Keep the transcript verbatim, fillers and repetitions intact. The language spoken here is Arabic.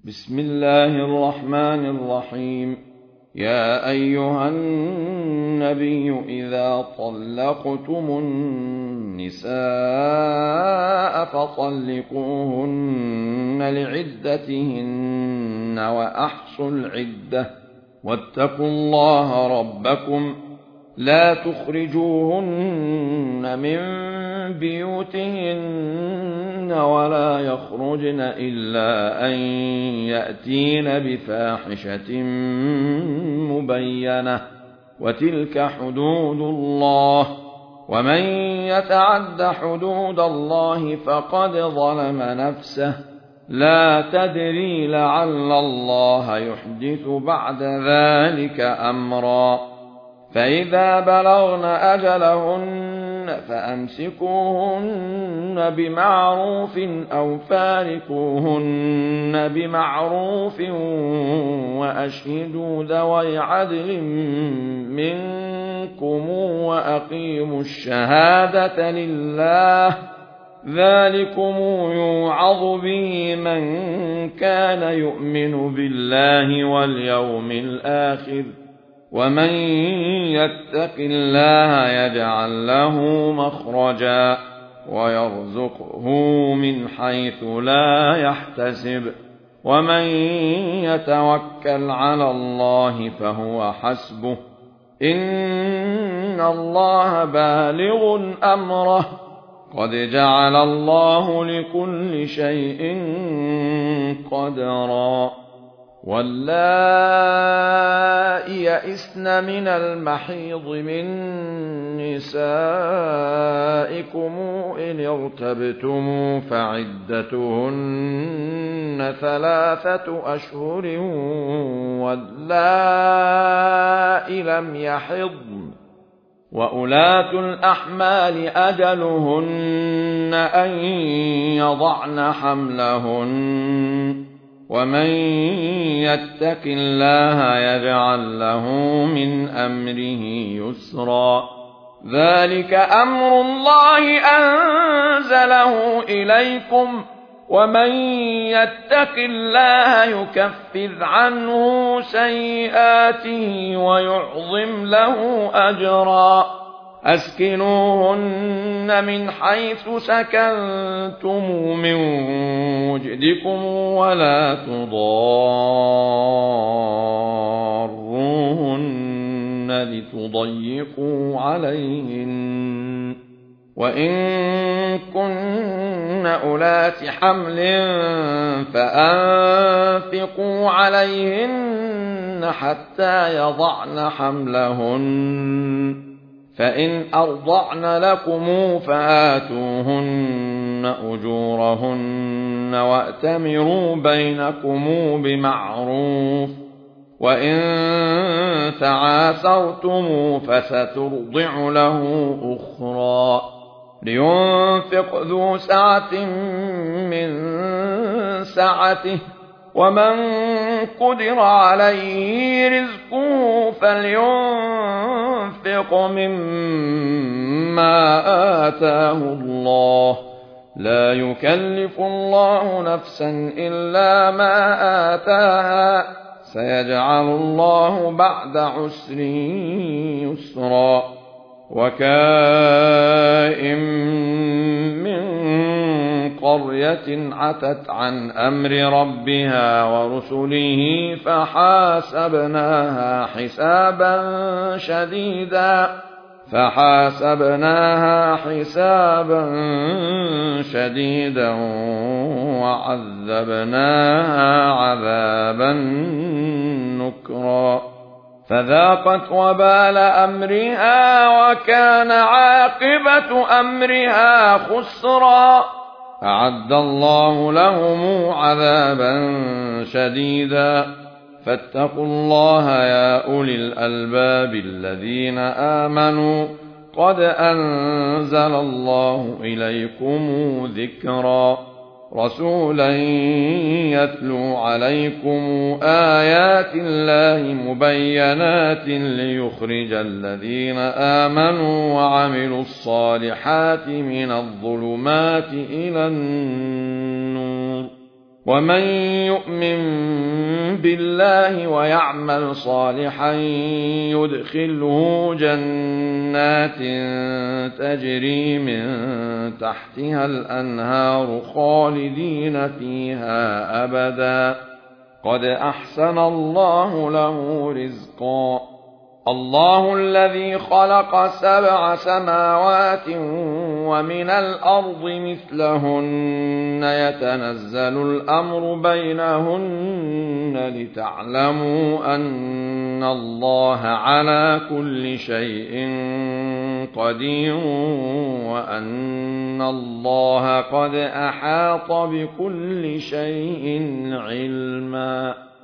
بسم الله الرحمن الرحيم. يا أيها النبي إذا طلقتم النساء فطلقوهن لعدتهن وأحصوا العدة واتقوا الله ربكم لا تخرجوهن من بيوتهن ولا يخرجن إلا أن يأتين بفاحشة مبينة وتلك حدود الله ومن يتعد حدود الله فقد ظلم نفسه لا تدري لعل الله يحدث بعد ذلك أمرا. فإذا بلغن أجلهن فأمسكوهن بمعروف أو فارقوهن بمعروف وأشهدوا ذوي عدل منكم وأقيموا الشهادة لله ذلكم يوعظ به من كان يؤمن بالله واليوم الآخر ومن يتق الله يجعل له مخرجا ويرزقه من حيث لا يحتسب ومن يتوكل على الله فهو حسبه إن الله بالغ أمره قد جعل الله لكل شيء قدرا. واللائي يئسن من المحيض من نسائكم إن ارتبتم فعدتهن ثلاثة أشهر واللائي لم يحضن وأولاة الأحمال أجلهن أن يضعن حملهن ومن يتق الله يجعل له من أمره يسرا. ذلك أمر الله أنزله إليكم ومن يتق الله يكفر عنه سيئاته ويعظم له أجرا. أسكنوهن من حيث سكنتم من وجدكم ولا تضاروهن لتضيقوا عليهن وإن كن أولات حمل فأنفقوا عليهن حتى يضعن حملهن فإن أرضعن لكم فآتوهن أجورهن وأتمروا بينكم بمعروف وإن تعاسرتم فسترضع له أخرى. لينفق ذو سعة من سعته ومن قدر عليه رزقه فلينفق مما آتاه الله لا يكلف الله نفسا إلا ما آتاها سيجعل الله بعد عسر يسرا. وكائن من قرية عتت عن أمر ربها ورسله فحاسبناها حسابا شديدا فحاسبناها حسابا شديدا وعذبناها عذابا نكرا فذاقت وبال أمرها وكان عاقبة أمرها خسرا. أعد الله لهم عذابا شديدا فاتقوا الله يا أولي الألباب الذين آمنوا قد أنزل الله إليكم ذكرا رسولا يتلو عليكم آيات الله مبينات ليخرج الذين آمنوا وعملوا الصالحات من الظلمات إلى النور ومن يؤمن بالله ويعمل صالحا يدخله جنات تجري من تحتها الأنهار خالدين فيها أبدا قد أحسن الله له رزقا الله الذي خلق سبع سماوات ومن الأرض مثلهن يتنزل الأمر بينهن لتعلموا أن الله على كل شيء قدير وأن الله قد أحاط بكل شيء علما.